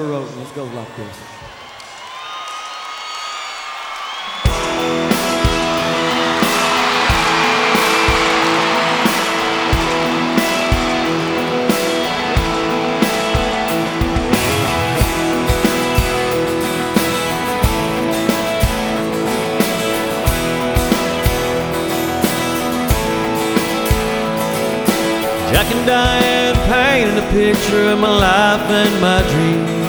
Let's go like this. Jack and Diane painted a picture of my life and my dreams.